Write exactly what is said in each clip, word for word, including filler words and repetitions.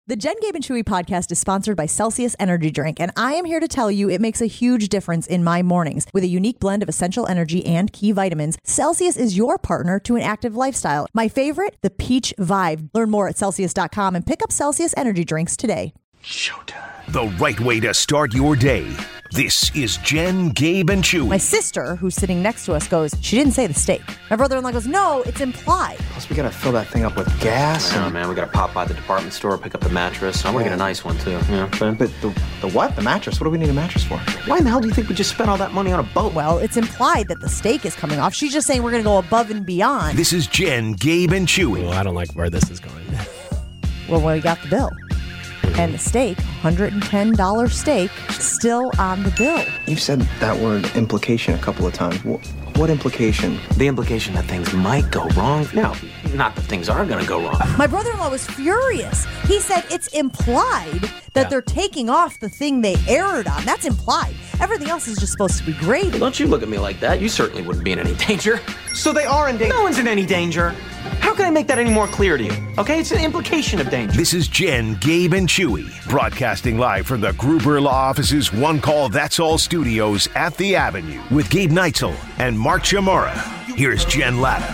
The Jen, Gabe, and Chewy podcast is sponsored by Celsius Energy Drink, and I am here to tell you it makes a huge difference in my mornings. With a unique blend of essential energy and key vitamins, Celsius is your partner to an active lifestyle. My favorite, the Peach Vibe. Learn more at Celsius dot com and pick up Celsius Energy Drinks today. Showtime. The right way to start your day. This is Jen, Gabe, and Chewy. My sister, who's sitting next to us, goes, she didn't say the steak. My brother-in-law goes, no, it's implied. Plus, we gotta fill that thing up with gas. I know, man. We gotta pop by the department store, pick up the mattress. I want to get a nice one, too. You know what I'm saying? But the, the what? The mattress? What do we need a mattress for? Why in the hell do you think we just spent all that money on a boat? Well, it's implied that the steak is coming off. She's just saying we're going to go above and beyond. This is Jen, Gabe, and Chewy. Well, I don't like where this is going. Well, we got the bill. And the steak, one hundred ten dollars steak, still on the bill. You've said that word implication a couple of times. What, what implication? The implication that things might go wrong. No, not that things are going to go wrong. My brother-in-law was furious. He said it's implied that Yeah. they're taking off the thing they erred on. That's implied. Everything else is just supposed to be gravy. Don't you look at me like that. You certainly wouldn't be in any danger. So they are in danger. No one's in any danger. How can I make that any more clear to you? Okay, it's an implication of danger. This is Jen, Gabe, and Chewy, broadcasting live from the Gruber Law Office's One Call That's All studios at the Avenue with Gabe Neitzel and Mark Chamara. Here's Jen Latta.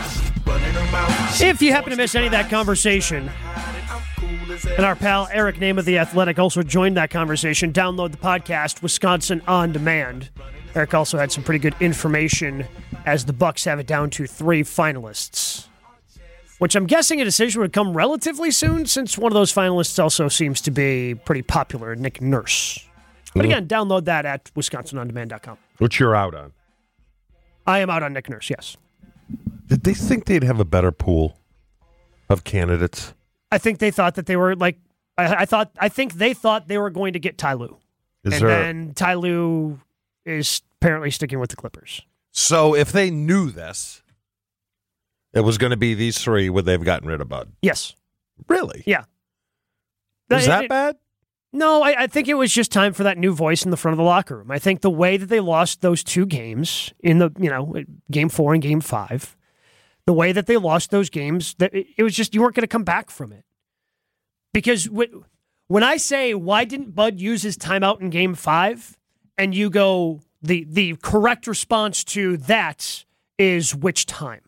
If you happen to miss any of that conversation, and our pal Eric Name of The Athletic also joined that conversation, download the podcast, Wisconsin On Demand. Eric also had some pretty good information as the Bucks have it down to three finalists, which I'm guessing a decision would come relatively soon since one of those finalists also seems to be pretty popular, Nick Nurse. But again, download that at wisconsin on demand dot com. Which you're out on. I am out on Nick Nurse, yes. Did they think they'd have a better pool of candidates? I think they thought that they were like, I, I thought, I think they thought they were going to get Ty Lue. Is and there... then Ty Lue is apparently sticking with the Clippers. So if they knew this, it was going to be these three, would they have gotten rid of Bud? Yes. Really? Yeah. Was It- that it- bad? No, I, I think it was just time for that new voice in the front of the locker room. I think the way that they lost those two games in the, you know, game four and game five, the way that they lost those games, that it, it was just, you weren't going to come back from it. Because when I say, why didn't Bud use his timeout in game five? And you go, the, the correct response to that is which time?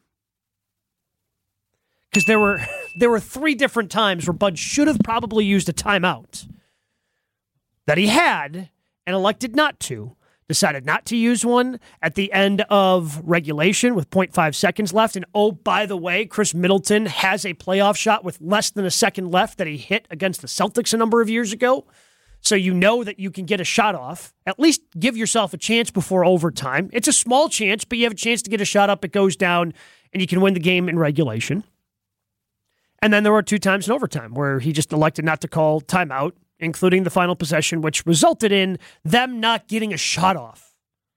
Because there were, there were three different times where Bud should have probably used a timeout that he had and elected not to, decided not to use one at the end of regulation with zero point five seconds left. And oh, by the way, Chris Middleton has a playoff shot with less than a second left that he hit against the Celtics a number of years ago. So you know that you can get a shot off. At least give yourself a chance before overtime. It's a small chance, but you have a chance to get a shot up. It goes down, and you can win the game in regulation. And then there were two times in overtime where he just elected not to call timeout, including the final possession, which resulted in them not getting a shot off.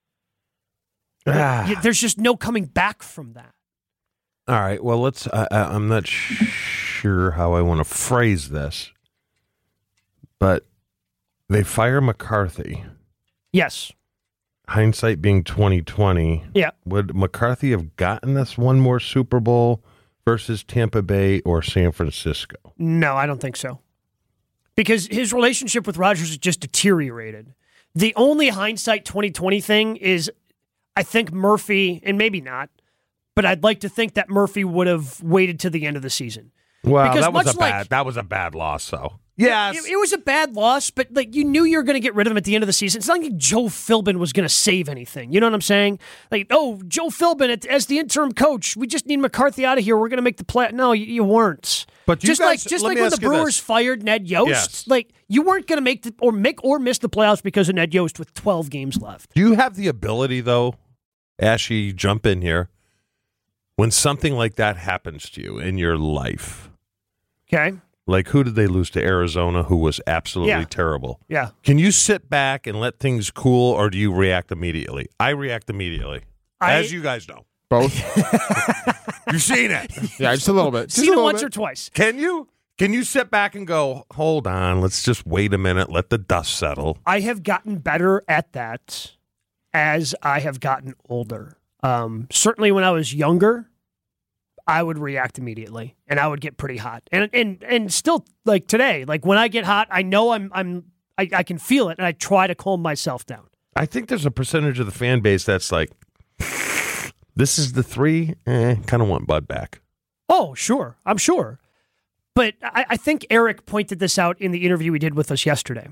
Ah. There's just no coming back from that. All right, well, let's. I, I, I'm not sh- sure how I want to phrase this, but they fire McCarthy. Yes. Hindsight being twenty twenty. Yeah. Would McCarthy have gotten this one more Super Bowl versus Tampa Bay or San Francisco? No, I don't think so. Because his relationship with Rodgers has just deteriorated. The only hindsight twenty twenty thing is, I think Murphy, and maybe not, but I'd like to think that Murphy would have waited to the end of the season. Well, Because that was a much like- bad. That was a bad loss, though. Yes, It, it was a bad loss, but like you knew you were going to get rid of him at the end of the season. It's not like Joe Philbin was going to save anything. You know what I'm saying? Like, oh, Joe Philbin as the interim coach, we just need McCarthy out of here. We're going to make the play. No, you, you weren't. But you just guys- like just let like me when the ask you this. Brewers fired Ned Yost, Yes. like you weren't going to make the or make or miss the playoffs because of Ned Yost with twelve games left. Do you have the ability, though, Ashy, jump in here, when something like that happens to you in your life? Okay. Like, who did they lose to Arizona, who was absolutely Yeah. terrible? Yeah. Can you sit back and let things cool, or do you react immediately? I react immediately, I- as you guys know. Both. You've seen it. Yeah, just a little bit. Just a Seen it little once bit. or twice. Can you? Can you sit back and go, hold on, let's just wait a minute, let the dust settle? I have gotten better at that as I have gotten older. Um, certainly when I was younger, I would react immediately, and I would get pretty hot. And and and still, like today, like when I get hot, I know I'm I'm I, I can feel it, and I try to calm myself down. I think there's a percentage of the fan base that's like, this is the three, eh, kind of want Bud back. Oh, sure, I'm sure. But I, I think Eric pointed this out in the interview he did with us yesterday.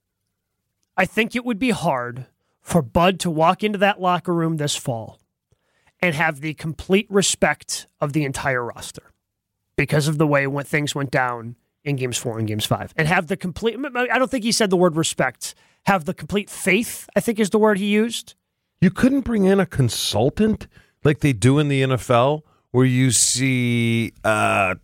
I think it would be hard for Bud to walk into that locker room this fall and have the complete respect of the entire roster because of the way when things went down in games four and games five. And have the complete, I don't think he said the word respect, have the complete faith, I think is the word he used. You couldn't bring in a consultant like they do in the N F L where you see uh,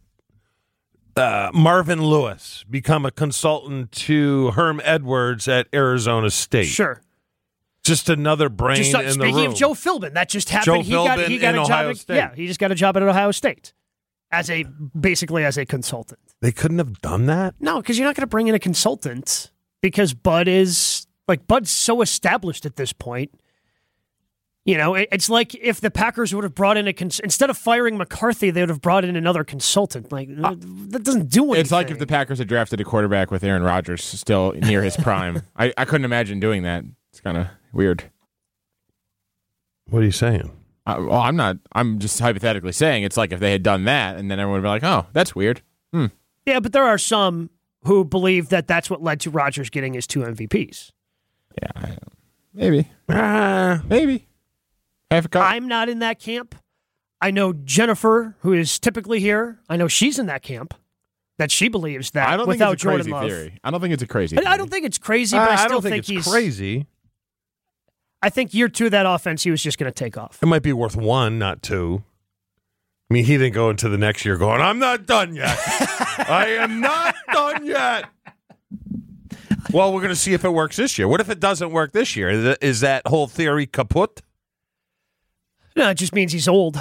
uh, Marvin Lewis become a consultant to Herm Edwards at Arizona State. Sure. Just another brain just, in the room. Speaking of Joe Philbin, that just happened. Joe he got, Philbin he got in a Ohio job. At, State. Yeah, he just got a job at Ohio State as a basically as a consultant. They couldn't have done that? No, because you're not going to bring in a consultant because Bud is like Bud's so established at this point. You know, it, it's like if the Packers would have brought in a cons- instead of firing McCarthy, they would have brought in another consultant. Like uh, that doesn't do anything. It's like if the Packers had drafted a quarterback with Aaron Rodgers still near his prime. I, I couldn't imagine doing that. It's kind of weird. What are you saying? Uh, well, I'm not. I'm just hypothetically saying it's like if they had done that, and then everyone would be like, "Oh, that's weird." Hmm. Yeah, but there are some who believe that that's what led to Rodgers getting his two M V Ps. Yeah, I, maybe, Ah, maybe. Half a cup. I'm not in that camp. I know Jennifer, who is typically here. I know she's in that camp. That she believes that I don't without think it's a Jordan crazy Love. theory. I don't think it's a crazy. I, theory. I don't think it's crazy, but I, I I still don't think, think, it's he's crazy. I think year two of that offense, he was just going to take off. It might be worth one, not two. I mean, he didn't go into the next year going, I'm not done yet. I am not done yet. Well, we're going to see if it works this year. What if it doesn't work this year? Is that- Is that whole theory kaput? No, it just means he's old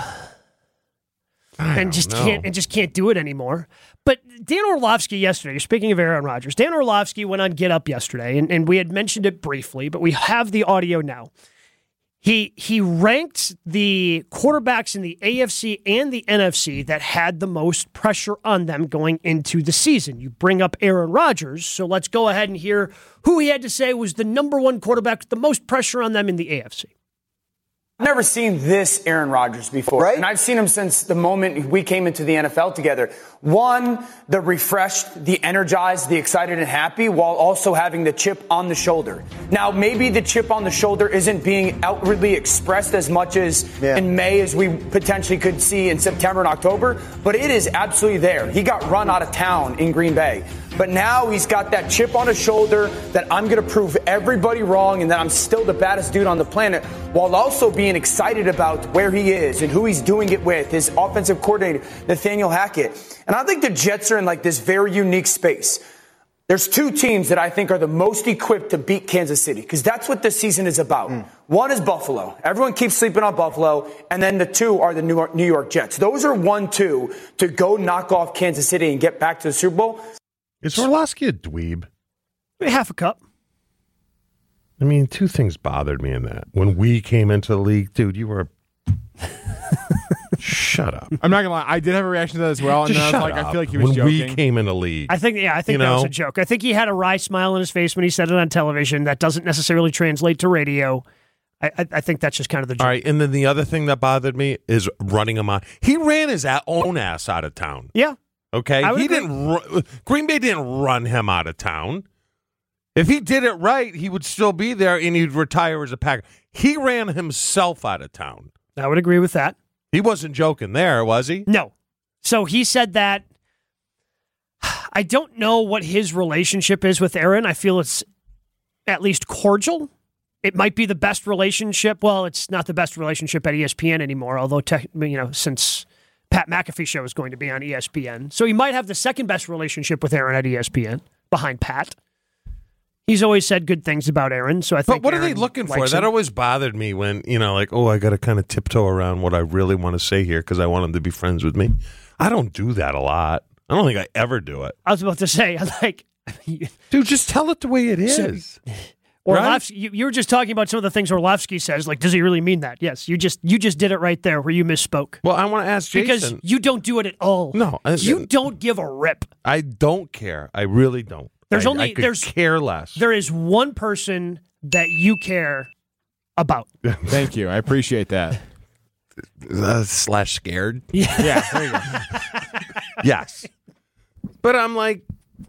I and don't just know. can't and just can't do it anymore. But Dan Orlovsky yesterday, speaking of Aaron Rodgers, Dan Orlovsky went on Get Up yesterday, and, and we had mentioned it briefly, but we have the audio now. He he ranked the quarterbacks in the A F C and the N F C that had the most pressure on them going into the season. You bring up Aaron Rodgers, so let's go ahead and hear who he had to say was the number one quarterback with the most pressure on them in the A F C. I've never seen this Aaron Rodgers before, Right? and I've seen him since the moment we came into the N F L together. One, the refreshed, the energized, the excited and happy, while also having the chip on the shoulder. Now, maybe the chip on the shoulder isn't being outwardly expressed as much as Yeah. in May as we potentially could see in September and October, but it is absolutely there. He got run out of town in Green Bay. But now he's got that chip on his shoulder that I'm going to prove everybody wrong and that I'm still the baddest dude on the planet, while also being excited about where he is and who he's doing it with, his offensive coordinator, Nathaniel Hackett. And I think the Jets are in like this very unique space. There's two teams that I think are the most equipped to beat Kansas City, because that's what this season is about. Mm. One is Buffalo. Everyone keeps sleeping on Buffalo. And then the two are the New York, New York Jets. Those are one, two to go knock off Kansas City and get back to the Super Bowl. Is Orlovsky a dweeb? Half a cup. I mean, two things bothered me in that. When we came into the league, dude, you were a... Shut up. I'm not gonna lie. I did have a reaction to that as well, and Just then I was shut like, up. I feel like he was when joking. we came in the league. I think, yeah, I think You that was know? a joke. I think he had a wry smile on his face when he said it on television. That doesn't necessarily translate to radio. I, I, I think that's just kind of the joke. All right, and then the other thing that bothered me is running him on. He ran his a- own ass out of town. Yeah. Okay, I would he agree. didn't. Ru- Green Bay didn't run him out of town. If he did it right, he would still be there and he'd retire as a Packer. He ran himself out of town. I would agree with that. He wasn't joking there, was he? No. So he said that. I don't know what his relationship is with Aaron. I feel it's at least cordial. It might be the best relationship. Well, it's not the best relationship at E S P N anymore, although, tech, you know, since Pat McAfee show is going to be on E S P N. So he might have the second best relationship with Aaron at E S P N, behind Pat. He's always said good things about Aaron, so I think. But what Aaron are they looking for? likes That him. always bothered me when, you know, like, oh, I got to kind of tiptoe around what I really want to say here because I want him to be friends with me. I don't do that a lot. I don't think I ever do it. I was about to say, like, Dude, just tell it the way it So- is. Orlovsky, you, you were just talking about some of the things Orlovsky says. Like, does he really mean that? Yes, you just you just did it right there where you misspoke. Well, I want to ask Jason. Because you don't do it at all. No. I, you don't give a rip. I don't care. I really don't. There's I, only I could there's care less. There is one person that you care about. Thank you. I appreciate that. Uh, slash scared. Yeah. Yeah, there you go. Yes. But I'm like,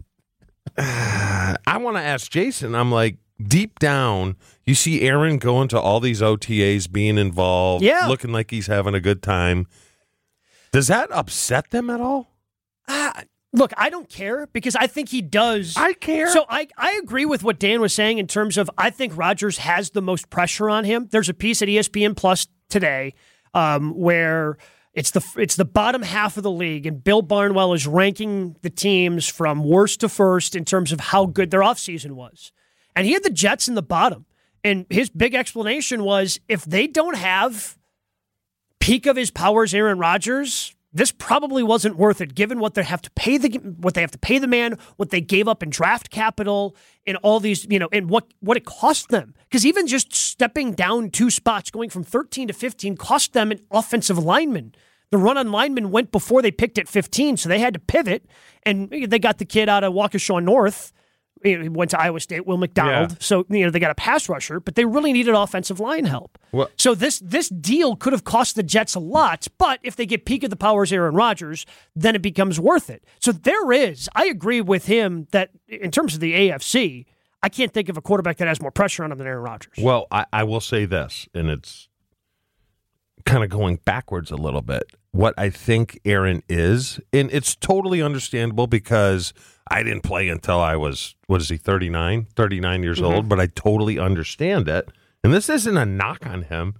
uh, I want to ask Jason. I'm like, deep down, you see Aaron going to all these O T As, being involved, Yeah. looking like he's having a good time. Does that upset them at all? Ah, look, I don't care because I think he does. I care. So I, I agree with what Dan was saying in terms of I think Rodgers has the most pressure on him. There's a piece at E S P N Plus today um, where it's the it's the bottom half of the league, and Bill Barnwell is ranking the teams from worst to first in terms of how good their offseason was. And he had the Jets in the bottom. And his big explanation was if they don't have peak of his powers Aaron Rodgers, this probably wasn't worth it, given what they have to pay the what they have to pay the man, what they gave up in draft capital, and all these, you know, and what what it cost them. Because even just stepping down two spots, going from thirteen to fifteen, cost them an offensive lineman. The run-on lineman went before they picked at fifteen, so they had to pivot, and they got the kid out of Waukesha North. He went to Iowa State, Will McDonald. Yeah. So, you know, they got a pass rusher, but they really needed offensive line help. Well- So this this deal could have cost the Jets a lot, but if they get peak of the powers Aaron Rodgers, then it becomes worth it. So there is, I agree with him that in terms of the A F C, I can't think of a quarterback that has more pressure on him than Aaron Rodgers. Well, I, I will say this, and it's kind of going backwards a little bit. What I think Aaron is, and it's totally understandable because I didn't play until I was, what is he, thirty-nine, thirty-nine years Mm-hmm. old, but I totally understand it. And this isn't a knock on him,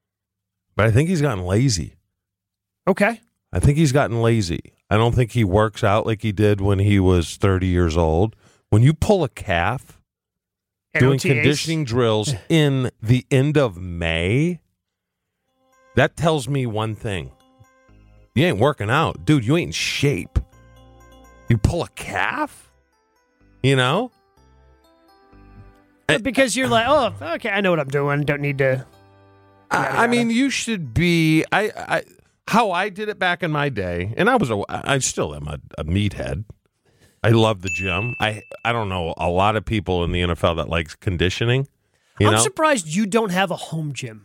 but I think he's gotten lazy. Okay. I think he's gotten lazy. I don't think he works out like he did when he was thirty years old. When you pull a calf, And doing O T As. conditioning drills in the end of May, that tells me one thing. You ain't working out. Dude, you ain't in shape. You pull a calf? You know? But because you're like, oh, okay, I know what I'm doing. Don't need to. I, I mean, you should be. I, I how I did it back in my day, and I was a. I still am a, a meathead. I love the gym. I I don't know a lot of people in the N F L that likes conditioning. You I'm know, surprised you don't have a home gym.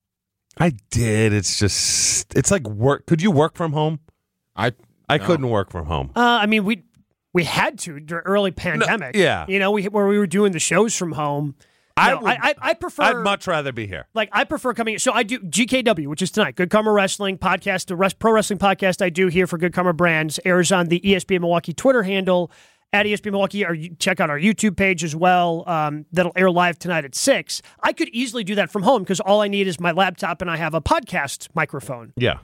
I did. It's just. It's like work. Could you work from home? I I no. couldn't work from home. Uh, I mean, we we had to during early pandemic. yeah. you know, we where we were doing the shows from home. I No, would- I, I I prefer. I'd much rather be here. Like, I prefer coming. So I do G K W, which is tonight. Good Karma Wrestling podcast, the rest, pro wrestling podcast I do here for Good Karma Brands, airs on the E S P N Milwaukee Twitter handle at E S P N Milwaukee. Or you check out our YouTube page as well. Um, that'll air live tonight at six. I could easily do that from home because all I need is my laptop and I have a podcast microphone. Yeah.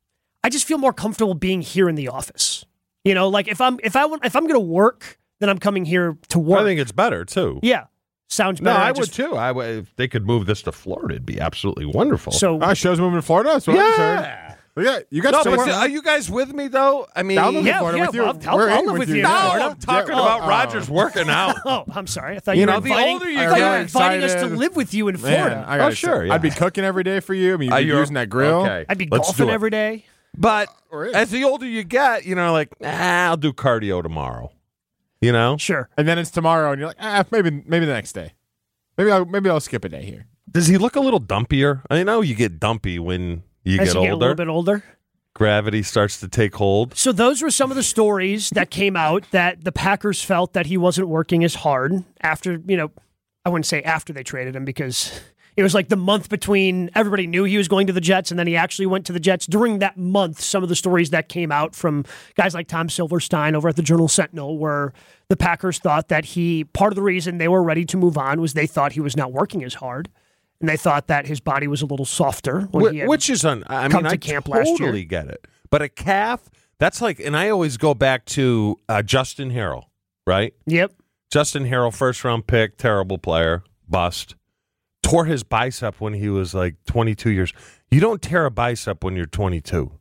I just feel more comfortable being here in the office. You know, like if I'm if I want if I'm going to work, then I'm coming here to work. I think it's better too. yeah, sounds No, better. I, just- would too. I would, if they could move this to Florida, it'd be absolutely wonderful. So Oh, show's moving to Florida? That's what I just heard. yeah. Well, yeah, you got No, to but stay are you guys with me though? I mean, I'll move to Yeah, Florida yeah, with you. well, I'll- We're I'll in live with with you. you. no, in Yeah. Florida. I'm talking Yeah, about oh, Rogers working out. Oh, I'm sorry. I thought You you, know, were the inviting, older you I thought you get- were inviting us to excited. live with you in Man, Florida. I gotta Oh, sure, say, yeah. I'd be cooking every day for you. I mean, you'd Uh, be you're- using that grill. okay. I'd be Let's golfing do it. every day. But Or is. as the older you get, you know, like, ah, I'll do cardio tomorrow. You know? Sure. And then it's tomorrow, and you're like, ah, maybe, maybe the next day. Maybe I'll, maybe I'll skip a day here. Does he look a little dumpier? I know you get dumpy when you As get you get a older. little bit older. Gravity starts to take hold. So those were some of the stories that came out that the Packers felt that he wasn't working as hard after, you know, I wouldn't say after they traded him because it was like the month between everybody knew he was going to the Jets and then he actually went to the Jets. During that month, some of the stories that came out from guys like Tom Silverstein over at the Journal Sentinel were the Packers thought that he, part of the reason they were ready to move on was they thought he was not working as hard. And they thought that his body was a little softer. When he Wh- had Which is, un- I come mean, to I camp last year. totally get it. But a calf, that's like, and I always go back to uh, Justin Harrell, right? Yep. Justin Harrell, first round pick, terrible player, bust. Tore his bicep when he was like twenty-two years. You don't tear a bicep when you're twenty-two.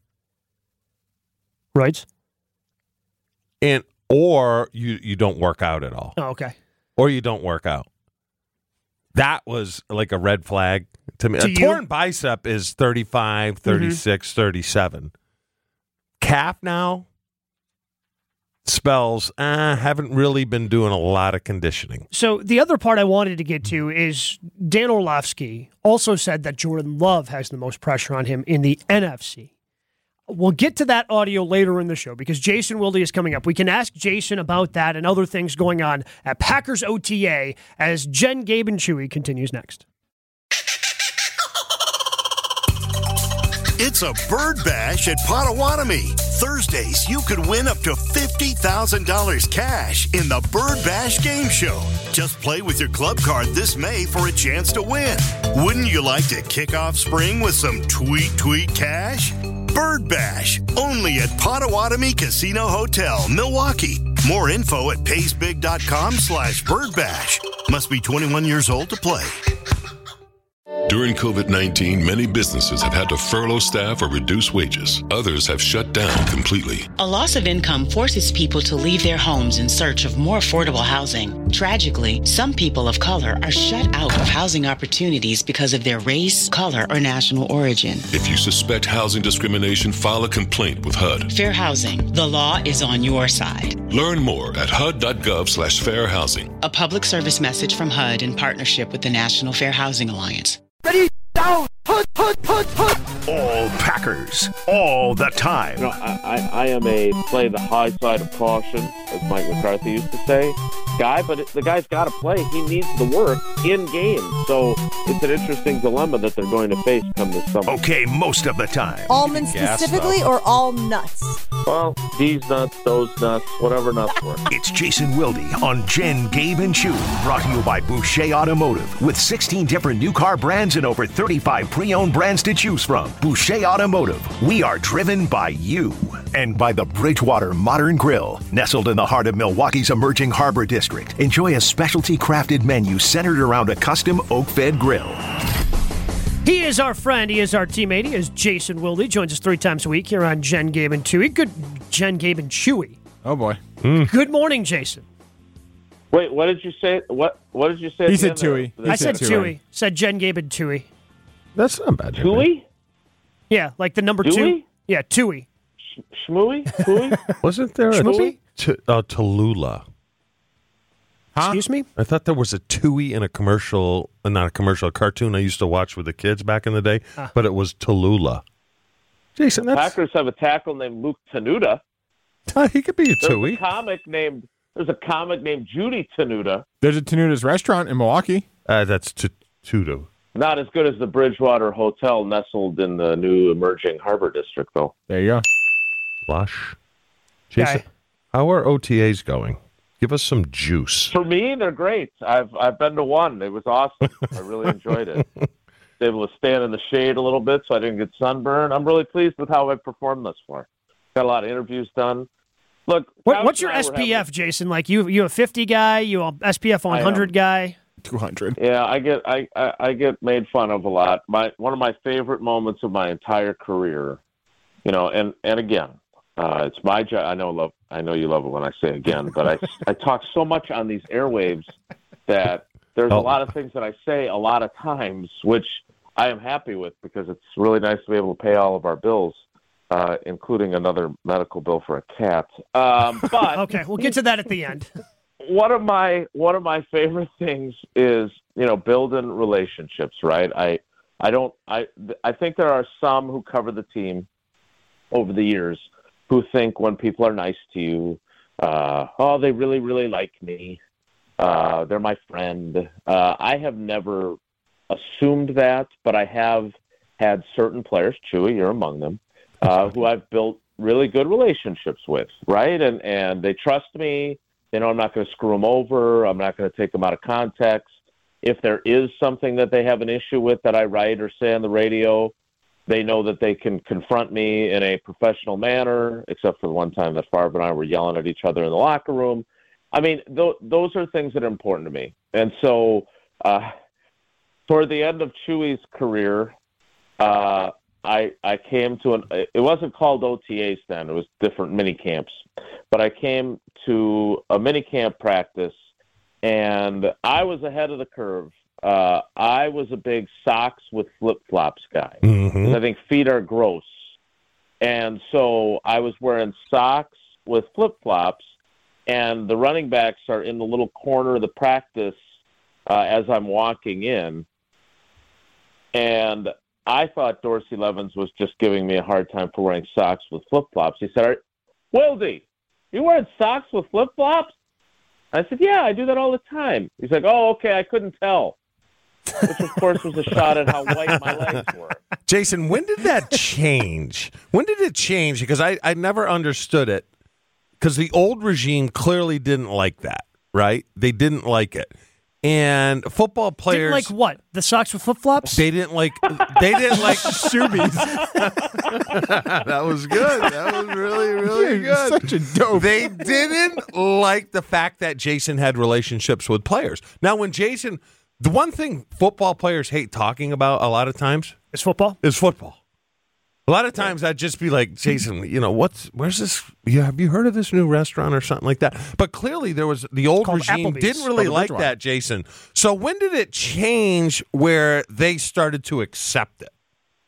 Right. And or you you don't work out at all. Oh, okay. Or you don't work out. That was like a red flag to me. To a you? torn bicep is thirty-five, thirty-six, mm-hmm. thirty-seven. Calf now spells, uh, haven't really been doing a lot of conditioning. So the other part I wanted to get to is Dan Orlovsky also said that Jordan Love has the most pressure on him in the N F C. We'll get to that audio later in the show because Jason Wilde is coming up. We can ask Jason about that and other things going on at Packers O T A as Jen, Gabe, and Chewy continues next. It's a bird bash at Potawatomi. Thursdays, you could win up to fifty thousand dollars cash in the Bird Bash Game Show. Just play with your club card this May for a chance to win. Wouldn't you like to kick off spring with some tweet tweet cash? Bird Bash, only at Potawatomi Casino Hotel, Milwaukee. More info at paysbig.com slash birdbash. Must be twenty-one years old to play. During COVID nineteen, many businesses have had to furlough staff or reduce wages. Others have shut down completely. A loss of income forces people to leave their homes in search of more affordable housing. Tragically, some people of color are shut out of housing opportunities because of their race, color, or national origin. If you suspect housing discrimination, file a complaint with H U D. Fair housing. The law is on your side. Learn more at H U D dot gov slash fair housing. A public service message from H U D in partnership with the National Fair Housing Alliance. Ready, down, put, put, put, put. All Packers, all the time. You know, I, I, I am a play the high side of caution, as Mike McCarthy used to say, guy, but it, the guy's got to play. He needs the work in game. So it's an interesting dilemma that they're going to face come this summer. Okay, most of the time. Almonds specifically or all nuts? Well, these nuts, those nuts, whatever nuts work. It's Jason Wilde on Jen, Gabe, and Chewy, brought to you by Boucher Automotive. With sixteen different new car brands and over thirty-five pre-owned brands to choose from. Boucher Automotive, we are driven by you. And by the Bridgewater Modern Grill. Nestled in the heart of Milwaukee's emerging Harbor District. Enjoy a specialty crafted menu centered around a custom oak-fed grill. He is our friend. He is our teammate. He is Jason Wilde. He joins us three times a week here on Jen, Gabe, and Chewy. Good Jen, Gabe, and Chewy. Oh, boy. Mm. Good morning, Jason. Wait, what did you say? What What did you say? He said Chewy. I said Chewy. Said Jen, Gabe, and Chewy. That's not bad. Chewy? Yeah, like the number Dewey? two. Yeah, Chewy. Sh- Shmooey? Chewy? Wasn't there a Schmoopy? t- uh, Tallulah? Huh? Excuse me? I thought there was a Tui in a commercial, uh, not a commercial, a cartoon I used to watch with the kids back in the day, Ah. but it was Tallulah. Jason, The that's... Packers have a tackle named Luke Tenuta. He could be a There's Tui. a comic named There's a comic named Judy Tenuta. There's a Tenuta's restaurant in Milwaukee. Uh, that's t- Tudo. Not as good as the Bridgewater Hotel nestled in the new emerging Harbor District, though. There you go. Lush. Jason, Okay. how are O T As going? Give us some juice. For me, they're great. I've I've been to one. It was awesome. I really enjoyed it. Was able to stand in the shade a little bit so I didn't get sunburned. I'm really pleased with how I've performed thus far. Got a lot of interviews done. Look, What, what's Couch your and I S were P F, having- Jason? Like you, you a fifty guy? You a S P F one hundred guy? two hundred. Yeah, I get I, I, I get made fun of a lot. My one of my favorite moments of my entire career, you know, and, and again, uh, it's my job. I know love I know you love it when I say again, but I I talk so much on these airwaves that there's Oh. a lot of things that I say a lot of times, which I am happy with because it's really nice to be able to pay all of our bills, uh, including another medical bill for a cat. Um, but Okay, we'll get to that at the end. one of my one of my favorite things is, you know, building relationships, right? I I don't I I think there are some who cover the team over the years who think when people are nice to you, uh, oh, they really really like me, uh, they're my friend. Uh, I have never assumed that, but I have had certain players, Chewy, you're among them, uh, who I've built really good relationships with, right? And and they trust me. They know I'm not going to screw them over. I'm not going to take them out of context. If there is something that they have an issue with that I write or say on the radio, they know that they can confront me in a professional manner, except for the one time that Favre and I were yelling at each other in the locker room. I mean, th- those are things that are important to me. And so uh, toward the end of Chewy's career, uh, I I came to an – it wasn't called O T As then. It was different mini camps. But I came to a mini camp practice, and I was ahead of the curve uh, I was a big socks with flip-flops guy. Mm-hmm. 'Cause I think feet are gross. And so I was wearing socks with flip-flops, and the running backs are in the little corner of the practice uh, as I'm walking in. And I thought Dorsey Levens was just giving me a hard time for wearing socks with flip-flops. He said, Wildy, you wearing socks with flip-flops? I said, yeah, I do that all the time. He's like, oh, okay, I couldn't tell. Which, of course, was a shot at how white my legs were. Jason, when did that change? When did it change? Because I, I never understood it. Because the old regime clearly didn't like that, right? They didn't like it. And football players... Didn't like what? The socks with flip-flops? They didn't like... They didn't like... Subies. That was good. That was really, really You're good. such a dope. They didn't like the fact that Jason had relationships with players. Now, when Jason... The one thing football players hate talking about a lot of times... Is football? Is football. A lot of times I'd just be like, Jason, you know, what's where's this? You, have you heard of this new restaurant or something like that? But clearly there was the old regime Applebee's. didn't really Oh, like that, Jason. So when did it change where they started to accept it?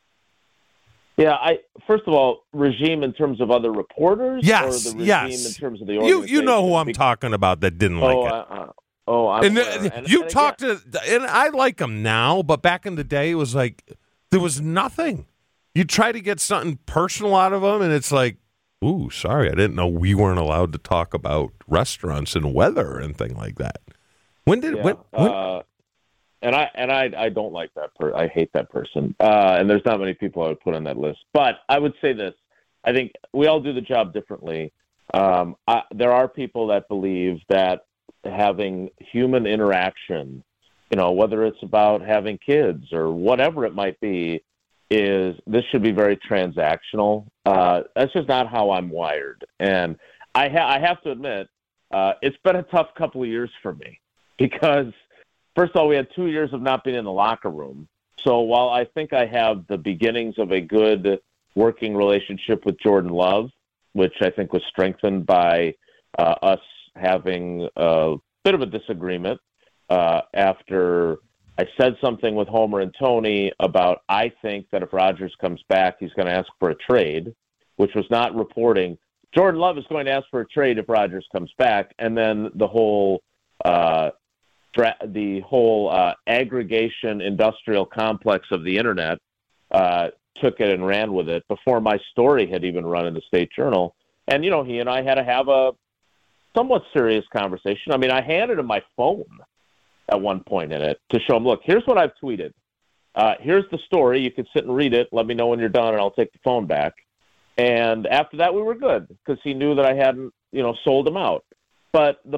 Yeah, I first of all, regime in terms of other reporters, Yes, or the regime yes. in terms of the You organization. you know who I'm talking about that didn't like oh, it. uh, uh, oh, I'm And, aware. the, and you and talked to, and I like them now, but back in the day, it was like there was nothing. You try to get something personal out of them, and it's like, ooh, sorry, I didn't know we weren't allowed to talk about restaurants and weather and thing like that. When did Yeah, when? when uh, and I and I I don't like that per I hate that person. Uh, and there's not many people I would put on that list. But I would say this: I think we all do the job differently. Um, I, there are people that believe that having human interaction, you know, whether it's about having kids or whatever it might be, is this should be very transactional. Uh, that's just not how I'm wired. And I, ha- I have to admit, uh, it's been a tough couple of years for me because, first of all, we had two years of not being in the locker room. So while I think I have the beginnings of a good working relationship with Jordan Love, which I think was strengthened by uh, us having a bit of a disagreement uh, after I said something with Homer and Tony about I think that if Rodgers comes back, he's going to ask for a trade, which was not reporting. Jordan Love is going to ask for a trade if Rodgers comes back, and then the whole uh, dra- the whole uh, aggregation industrial complex of the internet uh, took it and ran with it before my story had even run in the State Journal. And you know, he and I had to have a somewhat serious conversation. I mean, I handed him my phone at one point in it to show him, look, here's what I've tweeted. Uh, here's the story. You can sit and read it. Let me know when you're done, and I'll take the phone back. And after that, we were good because he knew that I hadn't, you know, sold him out. But the,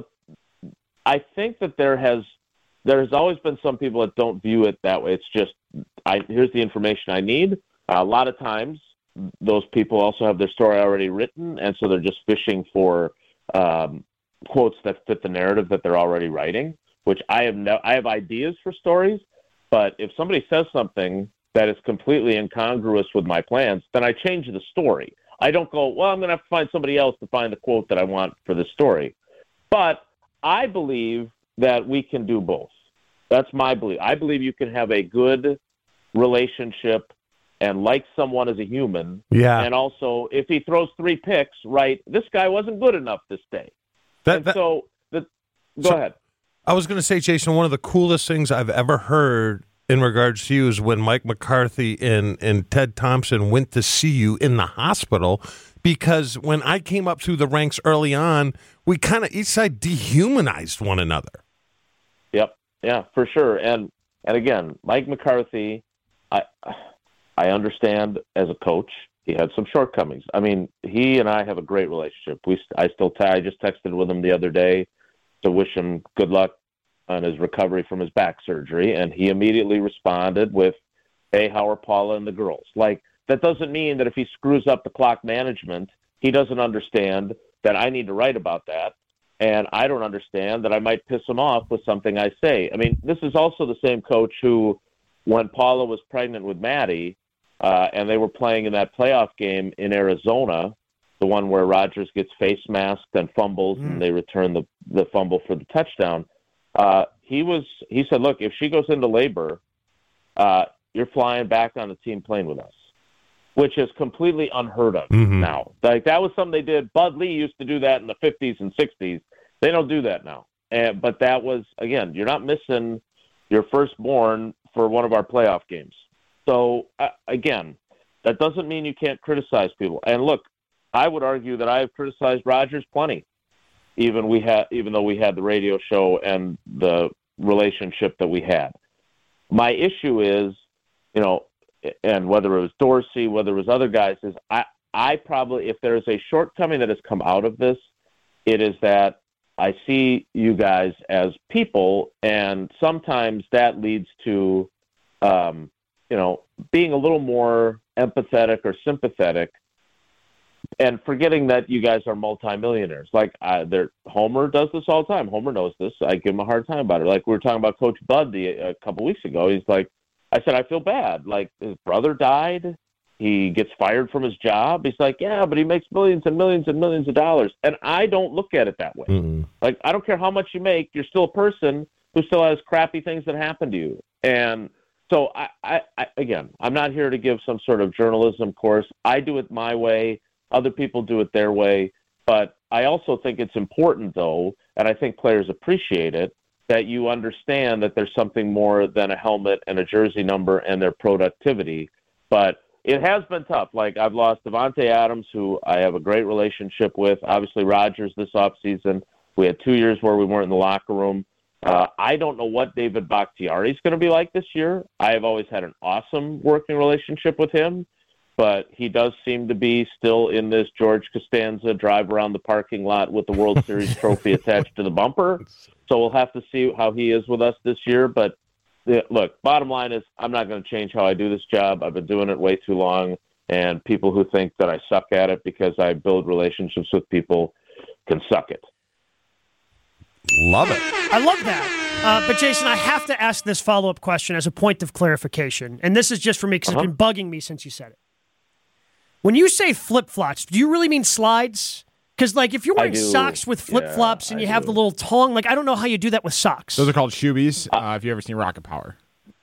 I think that there has, there has always been some people that don't view it that way. It's just, I here's the information I need. Uh, a lot of times, those people also have their story already written, and so they're just fishing for um, quotes that fit the narrative that they're already writing. Which I have no, I have ideas for stories, but if somebody says something that is completely incongruous with my plans, then I change the story. I don't go, well, I'm going to have to find somebody else to find the quote that I want for the story. But I believe that we can do both. That's my belief. I believe you can have a good relationship and like someone as a human. Yeah. And also, if he throws three picks, right, this guy wasn't good enough this day. That, and that, so, the, go so, ahead. I was going to say, Jason, one of the coolest things I've ever heard in regards to you is when Mike McCarthy and, and Ted Thompson went to see you in the hospital, because when I came up through the ranks early on, we kind of each side dehumanized one another. Yep. Yeah, for sure. And and again, Mike McCarthy, I I understand as a coach, he had some shortcomings. I mean, he and I have a great relationship. We I still t- I just texted with him the other day to wish him good luck on his recovery from his back surgery, and he immediately responded with, hey, how are Paula and the girls? Like, that doesn't mean that if he screws up the clock management, he doesn't understand that I need to write about that, and I don't understand that I might piss him off with something I say. I mean, this is also the same coach who, when Paula was pregnant with Maddie, uh, and they were playing in that playoff game in Arizona, the one where Rodgers gets face masked and fumbles, mm. and they return the, the fumble for the touchdown. Uh, he was. He said, "Look, if she goes into labor, uh, you're flying back on the team plane with us," which is completely unheard of Mm-hmm. now. Like that was something they did. Bud Lee used to do that in the fifties and sixties. They don't do that now. And, but that was, again, you're not missing your firstborn for one of our playoff games. So, uh, again, that doesn't mean you can't criticize people. And look, I would argue that I have criticized Rodgers plenty, even we had, even though we had the radio show and the relationship that we had. My issue is, you know, and whether it was Dorsey, whether it was other guys, is I, I probably, if there is a shortcoming that has come out of this, it is that I see you guys as people, and sometimes that leads to, um, you know, being a little more empathetic or sympathetic, and forgetting that you guys are multimillionaires. Like uh, Homer does this all the time. Homer knows this. I give him a hard time about it. Like we were talking about Coach Bud the, a couple weeks ago. He's like, I said, I feel bad. Like his brother died. He gets fired from his job. He's like, yeah, but he makes millions and millions and millions of dollars. And I don't look at it that way. Mm-hmm. Like, I don't care how much you make. You're still a person who still has crappy things that happen to you. And so, I, I, I again, I'm not here to give some sort of journalism course. I do it my way. Other people do it their way. But I also think it's important, though, and I think players appreciate it, that you understand that there's something more than a helmet and a jersey number and their productivity. But it has been tough. Like, I've lost Devontae Adams, who I have a great relationship with. Obviously, Rodgers this offseason. We had two years where we weren't in the locker room. Uh, I don't know what David Bakhtiari is going to be like this year. I have always had an awesome working relationship with him, but he does seem to be still in this George Costanza drive around the parking lot with the World Series trophy attached to the bumper. So we'll have to see how he is with us this year. But look, bottom line is I'm not going to change how I do this job. I've been doing it way too long, and people who think that I suck at it because I build relationships with people can suck it. Love it. I love that. Uh, but, Jason, I have to ask this follow-up question as a point of clarification, and this is just for me because uh-huh. it's been bugging me since you said it. When you say flip-flops, do you really mean slides? Because, like, if you're wearing socks with flip-flops yeah, and you I have do. the little tongue, like, I don't know how you do that with socks. Those are called shoebies. Uh, have you ever seen Rocket Power?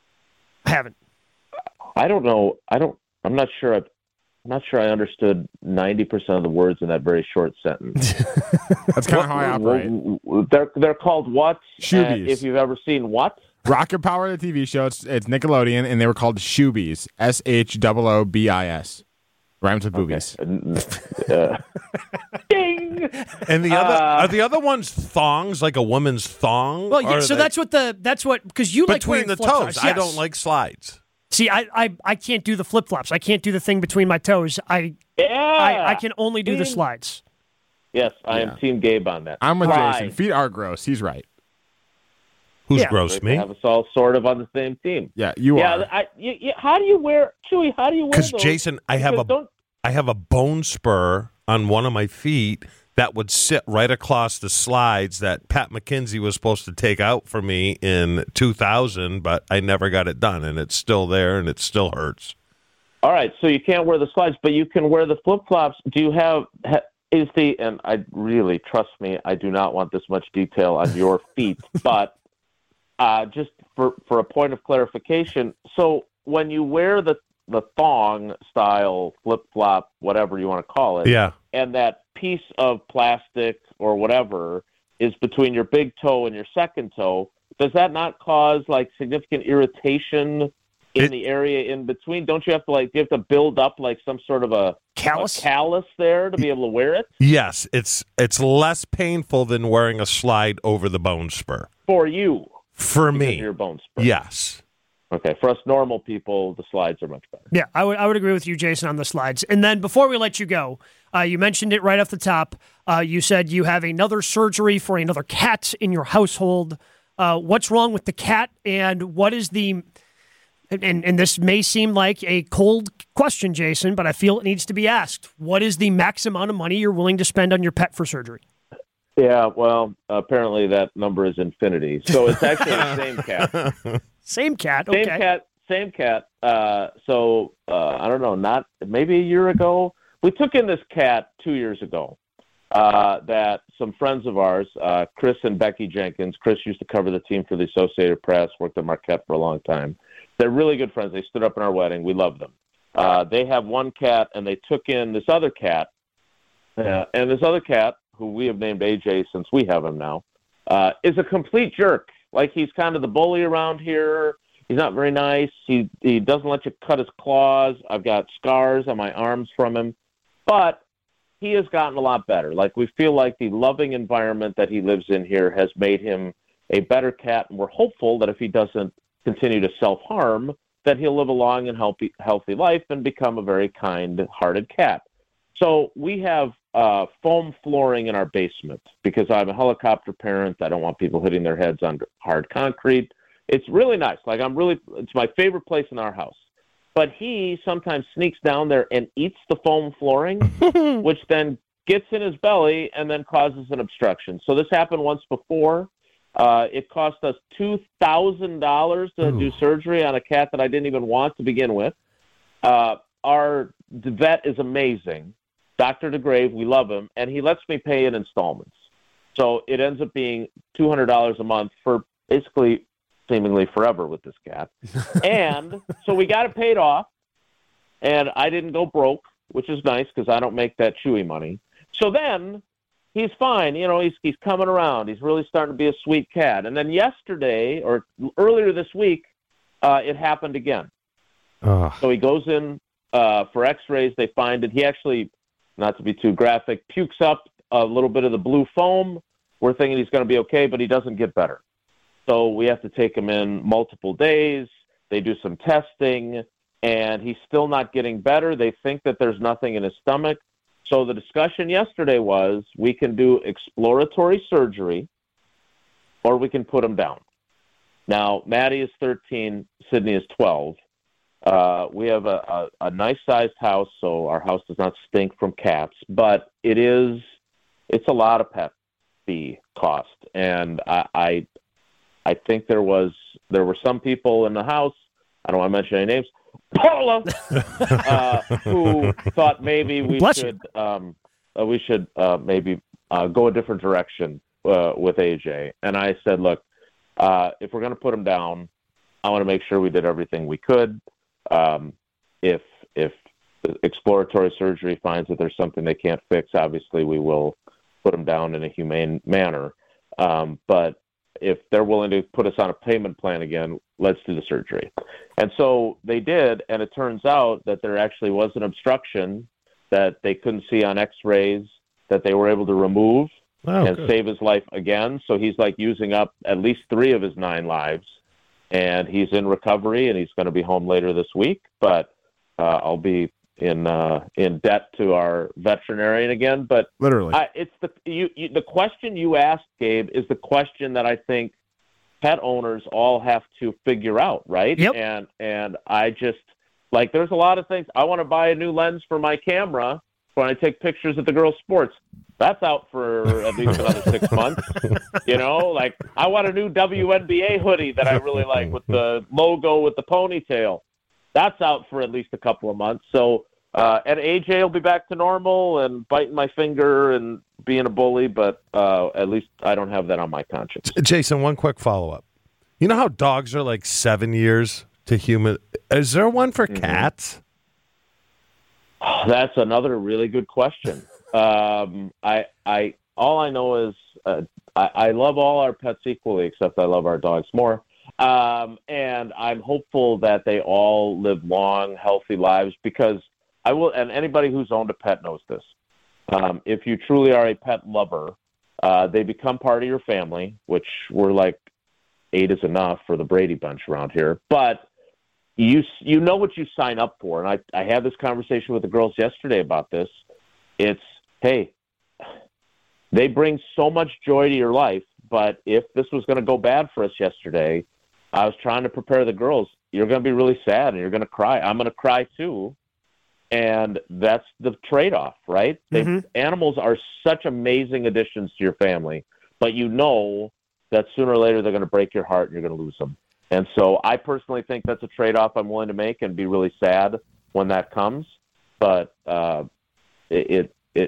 I haven't. I don't know. I don't. I'm not sure. I've, I'm not sure I understood ninety percent of the words in that very short sentence. That's kind of how I operate. They're they're called what? Shoebies. If you've ever seen what? Rocket Power, the T V show. It's, it's Nickelodeon, and they were called shoebies. S H O O B I S. Rhymes with boobies. Okay. Uh, ding. And the other uh, are the other ones thongs, like a woman's thong? Well, yeah. So they, that's what the that's what because you like between the toes. Yes. I don't like slides. See, I, I I can't do the flip flops. I can't do the thing between my toes. I yeah. I, I can only do the slides. Yes, I yeah. am Team Gabe on that. I'm with Slide. Jason. Feet are gross. He's right. Who's yeah. gross? Me? Have us all sort of on the same team. Yeah, you yeah, are. I, you, you, how do you wear Chewy? How do you wear those? Because Jason, I have because a I have a bone spur on one of my feet that would sit right across the slides that Pat McKenzie was supposed to take out for me in two thousand, but I never got it done, and it's still there, and it still hurts. All right, so you can't wear the slides, but you can wear the flip-flops. Do you have, ha, is the, and I really, trust me, I do not want this much detail on your feet, but uh, just for, for a point of clarification, so when you wear the, the thong-style flip-flop, whatever you want to call it, yeah. and that piece of plastic or whatever is between your big toe and your second toe, does that not cause like significant irritation in it, the area in between? Don't you have to like, do you have to build up like some sort of a callus, a callus there to be able to wear it? Yes, it's it's less painful than wearing a slide over the bone spur. For you. For me. Your bone spur. Yes. Okay, for us normal people, the slides are much better. Yeah, I would I would agree with you, Jason, on the slides. And then before we let you go, uh, you mentioned it right off the top. Uh, you said you have another surgery for another cat in your household. Uh, what's wrong with the cat, and what is the and, and this may seem like a cold question, Jason, but I feel it needs to be asked. What is the max amount of money you're willing to spend on your pet for surgery? Yeah, well, apparently that number is infinity. So it's actually the same cat. Same cat, okay. Same cat, same cat. Uh, so, uh, I don't know, not maybe a year ago. We took in this cat two years ago. uh, that some friends of ours, uh, Chris and Becky Jenkins, Chris used to cover the team for the Associated Press, worked at Marquette for a long time. They're really good friends. They stood up in our wedding. We love them. Uh, they have one cat, and they took in this other cat. Uh, and this other cat, who we have named A J since we have him now, uh, is a complete jerk. Like, he's kind of the bully around here. He's not very nice. He he doesn't let you cut his claws. I've got scars on my arms from him. But he has gotten a lot better. Like, we feel like the loving environment that he lives in here has made him a better cat, and we're hopeful that if he doesn't continue to self-harm, that he'll live a long and healthy, healthy life and become a very kind-hearted cat. So we have uh, foam flooring in our basement because I'm a helicopter parent. I don't want people hitting their heads on hard concrete. It's really nice. Like, I'm really, it's my favorite place in our house. But he sometimes sneaks down there and eats the foam flooring, which then gets in his belly and then causes an obstruction. So this happened once before. Uh, it cost us two thousand dollars to Ooh. do surgery on a cat that I didn't even want to begin with. Uh, our vet is amazing. Doctor DeGrave, we love him, and he lets me pay in installments. So it ends up being two hundred dollars a month for basically seemingly forever with this cat. And so we got it paid off, and I didn't go broke, which is nice because I don't make that Chewy money. So then he's fine. You know, he's he's coming around. He's really starting to be a sweet cat. And then yesterday, or earlier this week, uh, it happened again. Oh. So he goes in uh, for x-rays. They find it. He actually, not to be too graphic, pukes up a little bit of the blue foam. We're thinking he's going to be okay, but he doesn't get better. So we have to take him in multiple days. They do some testing, and he's still not getting better. They think that there's nothing in his stomach. So the discussion yesterday was we can do exploratory surgery or we can put him down. Now, Maddie is thirteen, Sydney is twelve. Uh, we have a, a, a nice-sized house, so our house does not stink from cats, but it is, it's a lot of pet fee cost. And I, I, I think there was, there were some people in the house, I don't want to mention any names, Paula, uh, who thought maybe we Bless should um, uh, we should uh, maybe uh, go a different direction uh, with A J. And I said, look, uh, if we're going to put him down, I want to make sure we did everything we could. Um, if if exploratory surgery finds that there's something they can't fix, obviously we will put him down in a humane manner. Um, but if they're willing to put us on a payment plan again, let's do the surgery. And so they did, and it turns out that there actually was an obstruction that they couldn't see on x-rays that they were able to remove oh, and good. save his life again. So he's like using up at least three of his nine lives, and he's in recovery, and he's going to be home later this week. But uh, I'll be in uh, in debt to our veterinarian again. But literally, I, it's the you, you the question you asked, Gabe, is the question that I think pet owners all have to figure out, right? Yep. And and I just like there's a lot of things. I want to buy a new lens for my camera when I take pictures at the girls' sports. That's out for at least another six months. You know, like I want a new W N B A hoodie that I really like with the logo with the ponytail. That's out for at least a couple of months. So, uh, and A J will be back to normal and biting my finger and being a bully, but uh, at least I don't have that on my conscience. Jason, one quick follow-up. You know how dogs are like seven years to human? Is there one for mm-hmm. cats? Oh, that's another really good question. um, I, I, all I know is uh, I, I love all our pets equally, except I love our dogs more. Um, and I'm hopeful that they all live long, healthy lives because I will, and anybody who's owned a pet knows this. Um, if you truly are a pet lover, uh, they become part of your family, which we're like eight is enough for the Brady Bunch around here. But you you know what you sign up for. And I, I had this conversation with the girls yesterday about this. It's, hey, they bring so much joy to your life, but if this was going to go bad for us yesterday, I was trying to prepare the girls. You're going to be really sad and you're going to cry. I'm going to cry too. And that's the trade-off, right? Mm-hmm. They, animals are such amazing additions to your family, but you know that sooner or later they're going to break your heart and you're going to lose them. And so I personally think that's a trade-off I'm willing to make and be really sad when that comes. But uh, it, it, it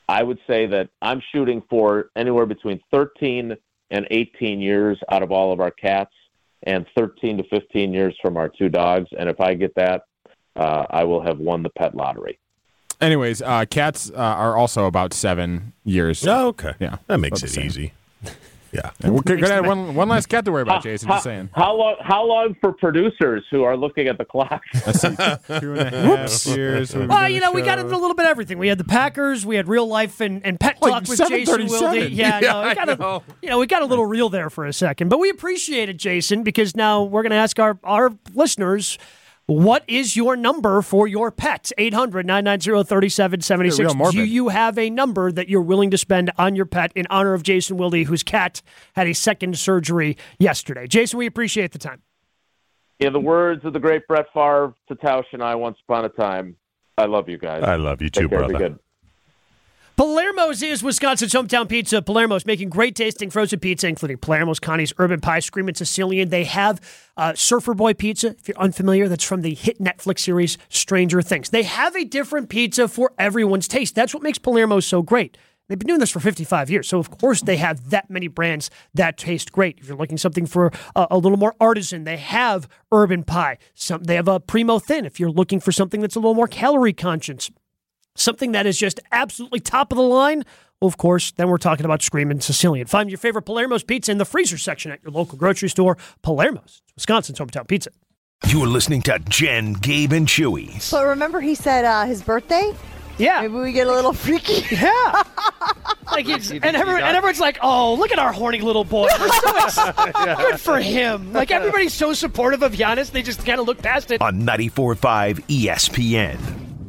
I would say that I'm shooting for anywhere between thirteen and eighteen years out of all of our cats, and thirteen to fifteen years from our two dogs. And if I get that, uh, I will have won the pet lottery. Anyways, uh, cats uh, are also about seven years. Oh, okay. Yeah. That makes it easy. Yeah. And we're going to have one, one last cat to worry about, How- Jason, how, just saying. How long, how long for producers who are looking at the clock? Let's see, two and a half years. we've been Well, doing you the know, we got show. into a little bit of everything. We had the Packers, we had real life and, and pet Like talk with seven Jason thirty-seven. Wilde. Yeah, Yeah, no, we I got a, know. you know, we got a little real there for a second, but we appreciate it, Jason, because now we're going to ask our, our listeners, what is your number for your pet? eight hundred, nine nine zero, three seven seven six. Real morbid. Do you have a number that you're willing to spend on your pet in honor of Jason Wilde, whose cat had a second surgery yesterday? Jason, we appreciate the time. In the words of the great Brett Favre to Tausch and I once upon a time, I love you guys. I love you Take too, care, be brother. good. Palermo's is Wisconsin's hometown pizza. Palermo's making great tasting frozen pizza, including Palermo's, Connie's, Urban Pie, Screamin' Sicilian. They have uh, Surfer Boy pizza. If you're unfamiliar, that's from the hit Netflix series Stranger Things. They have a different pizza for everyone's taste. That's what makes Palermo's so great. They've been doing this for fifty-five years, so of course they have that many brands that taste great. If you're looking something for a, a little more artisan, they have Urban Pie. Some, they have a Primo Thin. If you're looking for something that's a little more calorie conscious, something that is just absolutely top of the line, well, of course, then we're talking about Screamin' Sicilian. Find your favorite Palermo's pizza in the freezer section at your local grocery store. Palermo's, Wisconsin's hometown pizza. You are listening to Jen, Gabe, and Chewy. But remember he said uh, his birthday? Yeah. Maybe we get a little freaky. Yeah. Like it's, and, everyone, and everyone's like, oh, look at our horny little boy. We're so ex- Good for him. Like, everybody's so supportive of Giannis, they just kind of look past it. On ninety-four point five E S P N.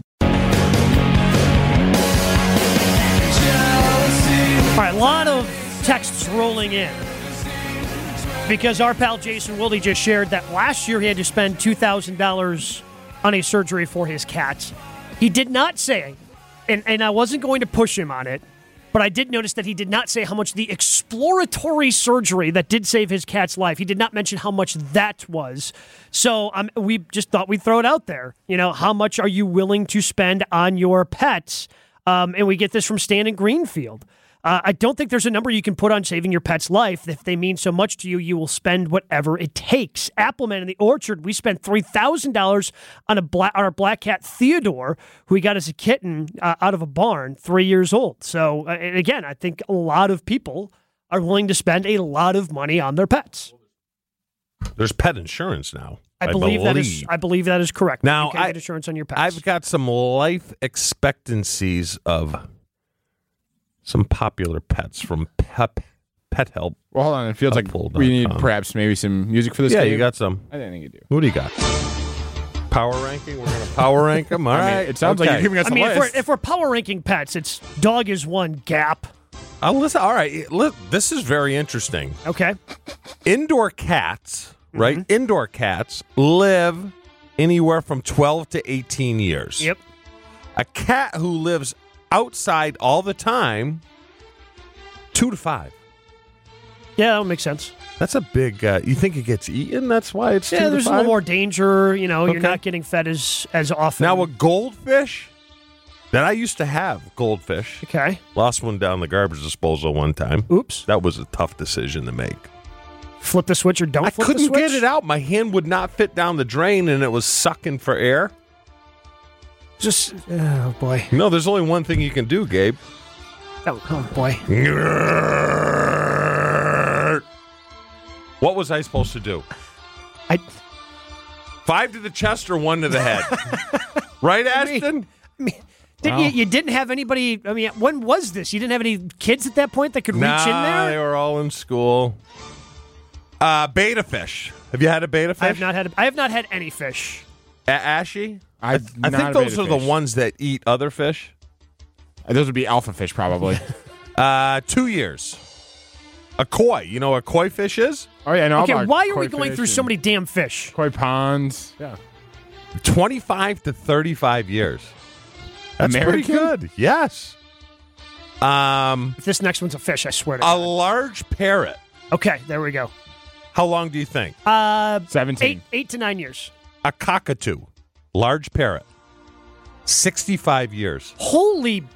All right, a lot of texts rolling in because our pal Jason Wilde just shared that last year he had to spend two thousand dollars on a surgery for his cat. He did not say, and, and I wasn't going to push him on it, but I did notice that he did not say how much the exploratory surgery that did save his cat's life, he did not mention how much that was. So um, we just thought we'd throw it out there. You know, how much are you willing to spend on your pets? Um, and we get this from Stan in Greenfield. Uh, I don't think there's a number you can put on saving your pet's life. If they mean so much to you, you will spend whatever it takes. Appleman in the Orchard, we spent three thousand dollars on a black, on our black cat Theodore, who we got as a kitten uh, out of a barn, three years old. So, uh, and again, I think a lot of people are willing to spend a lot of money on their pets. There's pet insurance now. I, believe, that is. I believe that is correct. Now, you can I, get insurance on your pets. I've got some life expectancies of some popular pets from Pep Pet Help. Well, hold on. It feels like we need perhaps maybe some music for this Yeah, game. you got some. I think you do. What do you got? Power ranking? We're going to power rank them? All I mean, right. it sounds like you're giving us I a mean, if list. we're, if we're power ranking pets, it's dog is one, Gap. Oh, listen. All right. Look, this is very interesting. Okay. Indoor cats, right? Mm-hmm. Indoor cats live anywhere from twelve to eighteen years. Yep. A cat who lives outside all the time, two to five. Yeah, that would make sense. That's a big. Uh, you think it gets eaten? That's why it's yeah. two There's to a five? little more danger. You know, Okay. you're not getting fed as as often. Now a goldfish that I used to have goldfish. Okay. Lost one down the garbage disposal one time. Oops. That was a tough decision to make. Flip the switch or don't. I flip couldn't the switch? get it out. My hand would not fit down the drain, and it was sucking for air. Just oh boy. No, there's only one thing you can do, Gabe. Oh, oh boy. What was I supposed to do? I five to the chest or one to the head, right, Ashton? I mean, I mean, didn't Wow. you, you didn't have anybody? I mean, when was this? You didn't have any kids at that point that could nah, reach in there. They were all in school. Uh, beta fish. Have you had a beta fish? I have not had. I have not had any fish. A- Ashy? I, I think those are the ones that eat other fish. Those would be alpha fish, probably. uh, two years. A koi. You know what a koi fish is? Oh, yeah, I know Okay, about why are koi we going fish through so and many damn fish? Koi ponds. Yeah. twenty-five to thirty-five years. That's American? pretty good. Yes. Um, If this next one's a fish, I swear to a God. large parrot. Okay, there we go. How long do you think? Uh, seventeen. Eight, eight to nine years. A cockatoo. Large parrot. sixty-five years. Holy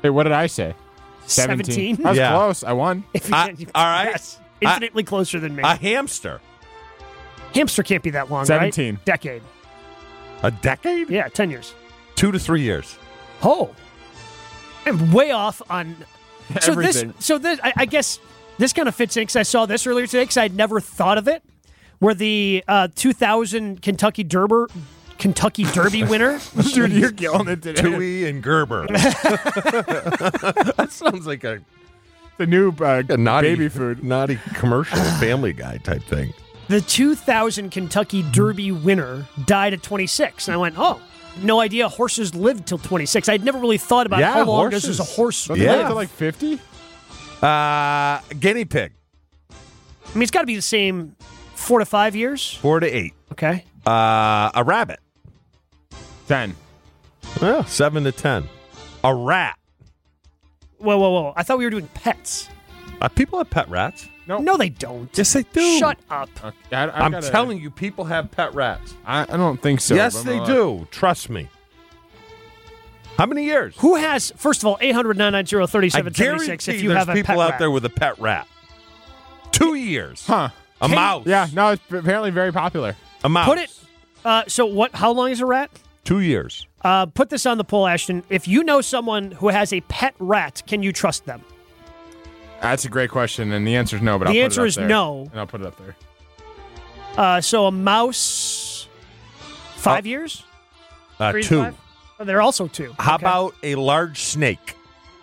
Hey, what did I say? seventeen? I was Yeah. close. I won. If you, I- you- all right. Yes, infinitely closer than me. A hamster. Hamster can't be that long, seventeen. right? Decade. A decade? Yeah, ten years. Two to three years. Oh. I'm way off on... So this, Everything. so this, I, I guess this kind of fits in because I saw this earlier today because I'd never thought of it, where the uh, two thousand Kentucky Derby, Kentucky Derby winner... Dude, you're killing it today. Tui and Gerber. That sounds like a, The new uh, a naughty, baby food. naughty commercial Family Guy type thing. The two thousand Kentucky Derby winner died at twenty-six. And I went, oh, no idea horses lived till twenty-six. I'd never really thought about Yeah, how long horses. does a horse Don't live. they Yeah. live to like fifty? Uh, guinea pig. I mean, it's got to be the same four to five years. Four to eight. Okay. Uh, a rabbit. ten. Well, seven to ten. A rat. Whoa, whoa, whoa. I thought we were doing pets. Uh, people have pet rats. No. No, they don't. Yes, they do. Shut up. Okay, I, I've I'm gotta- telling you, people have pet rats. I, I don't think so. yes, but I'm they gonna do. Trust me. How many years? Who has, first of all, eight hundred, nine nine zero, three I seven seven guarantee six if you there's have a people pet out rat. there with a pet rat. Two years. Huh. A Can- mouse. Yeah, no, it's apparently very popular. A mouse. Put it, uh, so what? How long is a rat? Two years. Uh, put this on the poll, Ashton. If you know someone who has a pet rat, can you trust them? That's a great question, and the answer is no. But The I'll answer put it up is there, no. and I'll put it up there. Uh, so a mouse, five years? Uh, Three to two. five? Oh, they're also two. How Okay. about a large snake?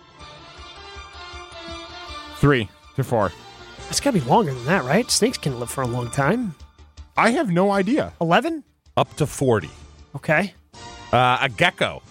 Three to four. It's got to be longer than that, right? Snakes can live for a long time. I have no idea. eleven? Up to forty. Okay. Uh, a gecko.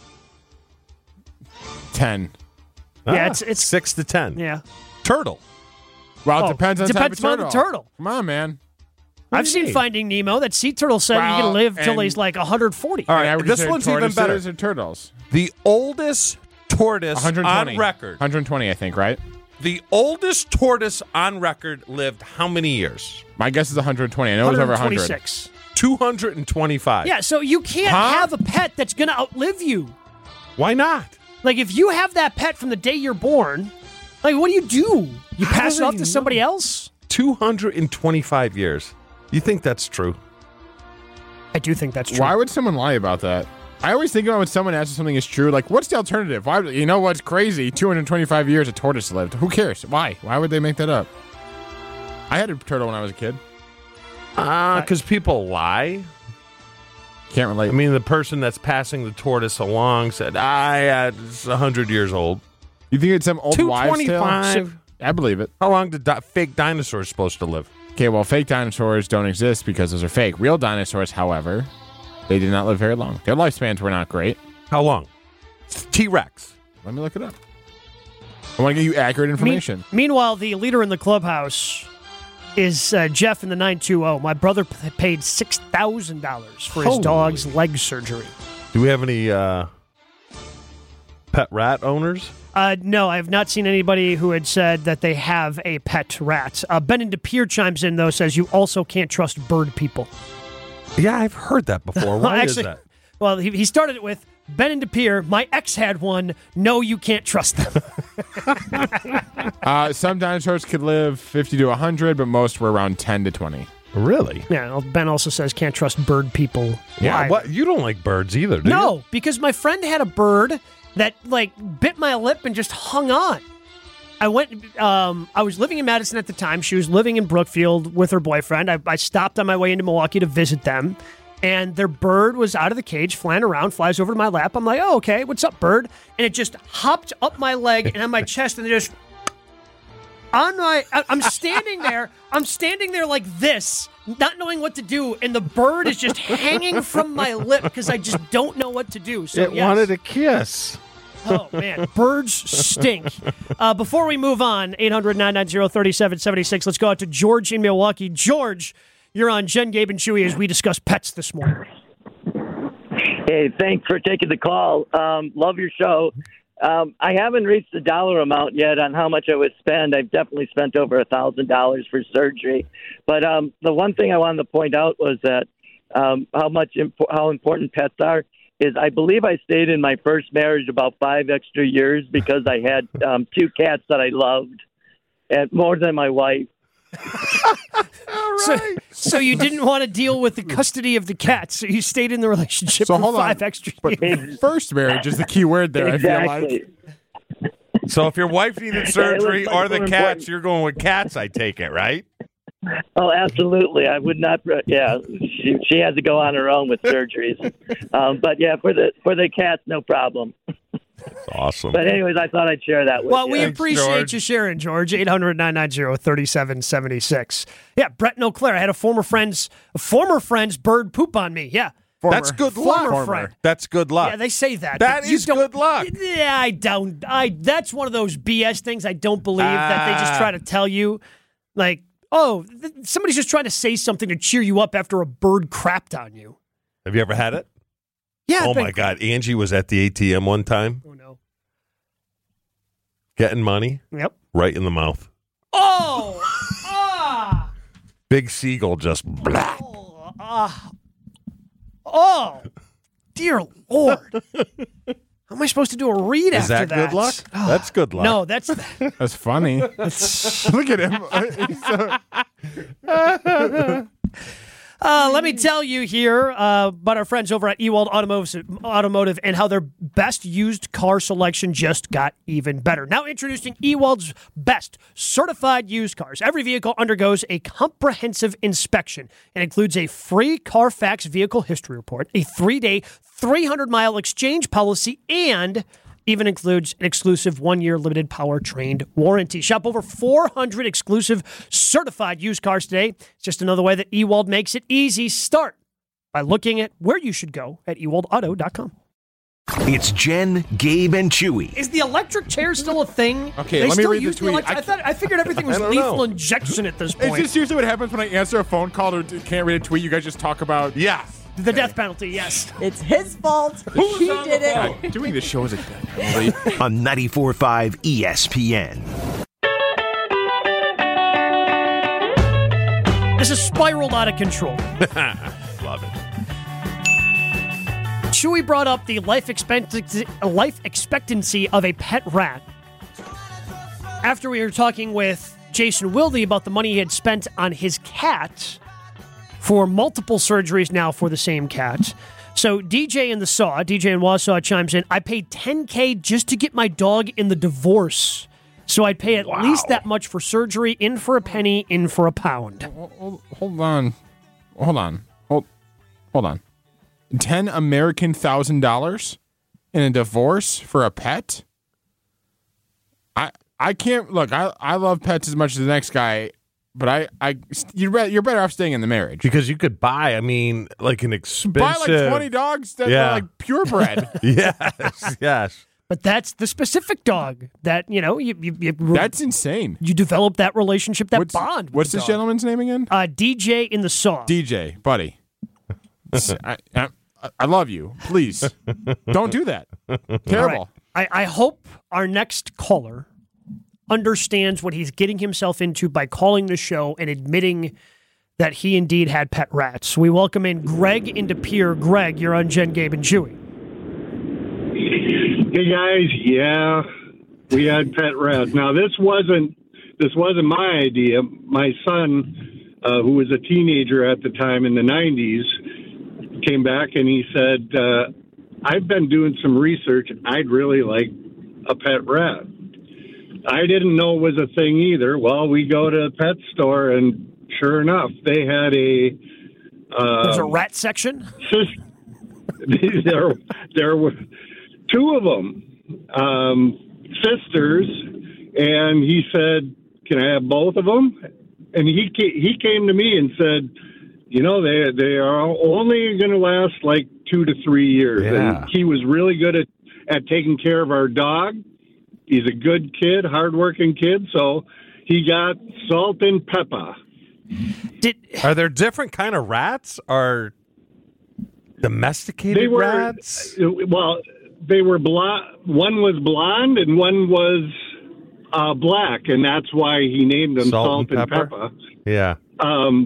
Ten. Yeah, Ah, it's- it's- six to ten. Yeah. Turtle. Well, it Oh, depends on the type depends of on turtle. the turtle. Come on, man. I've do you seen mean? Finding Nemo. That sea turtle said Well, he can live till and- he's like one hundred forty. All And I right, would this consider one's even tortoises better. Or turtles. The oldest tortoise one hundred twenty. on record. one hundred twenty, I think, right? The oldest tortoise on record lived how many years? My guess is one hundred twenty. I know it was over one hundred. one hundred twenty-six. two hundred twenty-five. Yeah, so you can't Huh? have a pet that's going to outlive you. Why not? Like, if you have that pet from the day you're born, like, what do you do? You How pass do it off they to somebody know? else? two hundred twenty-five years. You think that's true? I do think that's true. Why would someone lie about that? I always think about when someone asks if something is true, like, what's the alternative? Why? You know what's crazy? two hundred twenty-five years a tortoise lived. Who cares? Why? Why would they make that up? I had a turtle when I was a kid. Uh, because people lie. Can't relate. I mean, the person that's passing the tortoise along said, I uh, it's one hundred years old. You think it's some old wives' tale? two twenty-five. I believe it. How long did di- fake dinosaurs supposed to live? Okay, well, fake dinosaurs don't exist because those are fake. Real dinosaurs, however, they did not live very long. Their lifespans were not great. How long? T-Rex. Let me look it up. I want to get you accurate Me- information. meanwhile, the leader in the clubhouse is uh, Jeff in the nine two zero. My brother p- paid six thousand dollars for his Holy. dog's leg surgery. Do we have any uh, pet rat owners? Uh, no, I have not seen anybody who had said that they have a pet rat. Uh, Ben and DePere chimes in, though, says you also can't trust bird people. Yeah, I've heard that before. Why Actually, is that? Well, he, he started it with Ben and DePere. My ex had one. No, you can't trust them. Uh, some dinosaurs could live fifty to one hundred, but most were around ten to twenty. Really? Yeah, well, Ben also says can't trust bird people. Yeah. Why? What? You don't like birds either, do you? No, because my friend had a bird that like bit my lip and just hung on. I went. Um, I was living in Madison at the time. She was living in Brookfield with her boyfriend. I, I stopped on my way into Milwaukee to visit them, and their bird was out of the cage, flying around, flies over to my lap. I'm like, "Oh, okay, what's up, bird?" And it just hopped up my leg and on my chest, and just on my. I, I'm standing there. I'm standing there like this, not knowing what to do, and the bird is just hanging from my lip because I just don't know what to do. So It yes. wanted a kiss. Oh, man. Birds stink. Uh, before we move on, eight hundred, nine nine zero, three seven seven six, let's go out to George in Milwaukee. George, you're on Jen, Gabe, and Chewy as we discuss pets this morning. Hey, thanks for taking the call. Um, love your show. Um, I haven't reached the dollar amount yet on how much I would spend. I've definitely spent over a thousand dollars for surgery. But um, the one thing I wanted to point out was that um, how much imp- how important pets are. is I believe I stayed in my first marriage about five extra years because I had um, two cats that I loved, and more than my wife. So, so you didn't want to deal with the custody of the cats, so you stayed in the relationship So for hold on. five extra But years. first marriage is the key word there, I feel Exactly. like. So if your wife needed surgery much or the more cats, important. you're going with cats, I take it, right? Oh, absolutely. I would not. Yeah, she she had to go on her own with surgeries. Um, but yeah, for the for the cats, no problem. That's awesome. But anyways, I thought I'd share that with Well, you. we appreciate George. you sharing, George. eight hundred, nine nine zero, three seven seven six. Yeah, Brett and Eau Claire. I had a former friend's a former friend's bird poop on me. Yeah. Former. That's good Former luck. Former. friend. That's good luck. Yeah, they say that. That but you is don't- good luck. Yeah, I don't. I that's one of those B S things I don't believe that they just Ah. try to tell you, like, oh, th- somebody's just trying to say something to cheer you up after a bird crapped on you. Have you ever had it? Yeah. Oh, but- my God. Angie was at the A T M one time Oh no. getting money Yep. right in the mouth. Oh. ah. Big seagull just blah. Oh. ah. Oh. Dear Lord. How am I supposed to do a read Is after that good luck? That's good luck. No, that's That's funny. Look at him. He's so- Uh, let me tell you here uh, about our friends over at Ewald Automotive, Automotive and how their best used car selection just got even better. Now introducing Ewald's best certified used cars. Every vehicle undergoes a comprehensive inspection and includes a free Carfax vehicle history report, a three-day, three hundred mile exchange policy, and even includes an exclusive one-year limited powertrain warranty. Shop over four hundred exclusive certified used cars today. It's just another way that Ewald makes it easy. Start by looking at where you should go at ewald auto dot com. It's Jen, Gabe, and Chewy. Is the electric chair still a thing? Okay, they let me still read the use tweet. elect- I, I- thought I figured everything was I don't lethal know. injection at this Is point. this usually what happens when I answer a phone call or can't read a tweet? You guys just talk about Yes. The death penalty, yes. It's his fault. He did it. God, doing this show is a death penalty. On ninety-four point five E S P N. This has spiraled out of control. Love it. Chewy brought up the life expectancy, life expectancy of a pet rat after we were talking with Jason Wilde about the money he had spent on his cat for multiple surgeries now for the same cat. So D J in the Saw, D J in Wausau chimes in, I paid ten K just to get my dog in the divorce. So I'd pay at Wow. least that much for surgery, in for a penny, in for a pound. Hold, hold on. Hold on. Hold, hold on. Ten American thousand dollars in a divorce for a pet? I I can't look, I, I love pets as much as the next guy, but I, I you're better you're better off staying in the marriage. Because you could buy, I mean, like an expensive. Buy like twenty dogs that Yeah. are like purebred. Yes, yes. But that's the specific dog that, you know, you you, you That's insane. you develop that relationship, that What's, bond. with what's the this dog. gentleman's name again? Uh, D J in the Saw. D J, buddy. I, I, I love you. Please don't do that. Terrible. All right. I, I hope our next caller understands what he's getting himself into by calling the show and admitting that he indeed had pet rats. We welcome in Greg into Pier. Greg, you're on Jen, Gabe, and Chewy. Hey guys, yeah, we had pet rats. Now this wasn't this wasn't my idea. My son, uh, who was a teenager at the time in the nineties, came back and he said, uh, "I've been doing some research. I'd really like a pet rat." I didn't know it was a thing either. Well, we go to a pet store and sure enough, they had a. Uh, There's a rat section? there, there were two of them, um, sisters, and he said, "Can I have both of them?" And he ca- he came to me and said, "You know, they they are only going to last like two to three years." Yeah. And he was really good at at taking care of our dog. He's a good kid, hardworking kid, so he got Salt and Pepper. Did Are there different kind of rats? Are domesticated They were rats? well. They were blonde. One was blonde and one was uh, black, and that's why he named them Salt Salt, and and Pepper? Pepper. Yeah. Um,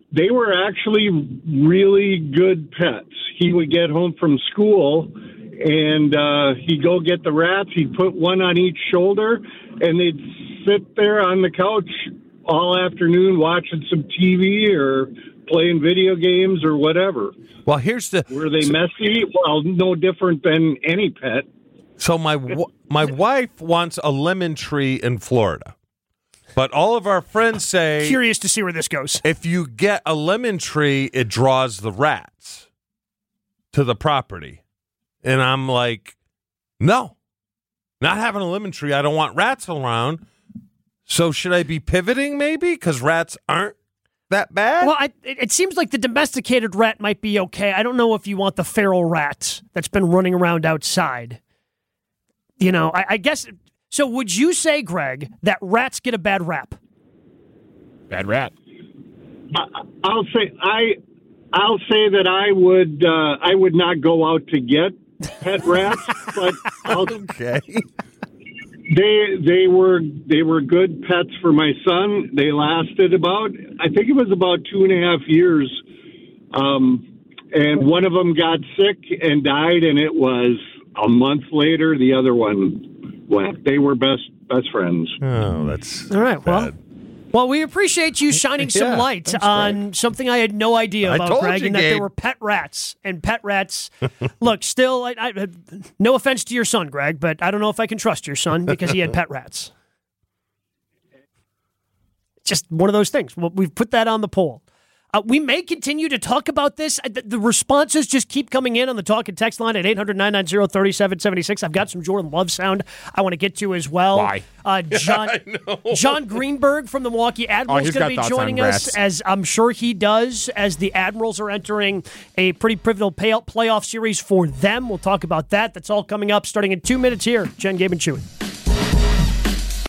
they were actually really good pets. He would get home from school, and uh, he'd go get the rats. He'd put one on each shoulder, and they'd sit there on the couch all afternoon watching some T V or playing video games or whatever. Well, here's the... Were they messy? Well, no different than any pet. So my w- my wife wants a lemon tree in Florida. But all of our friends say... Curious to see where this goes. If you get a lemon tree, it draws the rats to the property. And I'm like, no. Not having a lemon tree. I don't want rats around. So should I be pivoting maybe? Because rats aren't that bad? Well, I, it, it seems like the domesticated rat might be okay. I don't know if you want the feral rat that's been running around outside. You know, I, I guess... So would you say, Greg, that rats get a bad rap? Bad rat. I, I'll say I, I'll say that I would uh, I would not go out to get pet rats, but I'll, okay. They they were they were good pets for my son. They lasted about I think it was about two and a half years, um, and one of them got sick and died, and it was a month later the other one. Well, they were best best friends. Oh, that's all right. Bad. Well, well, we appreciate you shining some Yeah, light thanks, on Greg. something I had no idea I about, told Greg, you, and that there Gabe. were pet rats and pet rats. Look, still, I, I, no offense to your son, Greg, but I don't know if I can trust your son because he had pet rats. Just one of those things. Well, we've put that on the poll. Uh, we may continue to talk about this. The, the responses just keep coming in on the talk and text line at eight hundred, nine nine zero, three seven seven six. I've got some Jordan Love sound I want to get to as well. Why? Uh, John, John Greenberg from the Milwaukee Admirals Oh, is he's going to got be thoughts on joining us, rats. as I'm sure he does, as the Admirals are entering a pretty pivotal payout playoff series for them. We'll talk about that. That's all coming up starting in two minutes here. Jen, Gabe, and Chewy.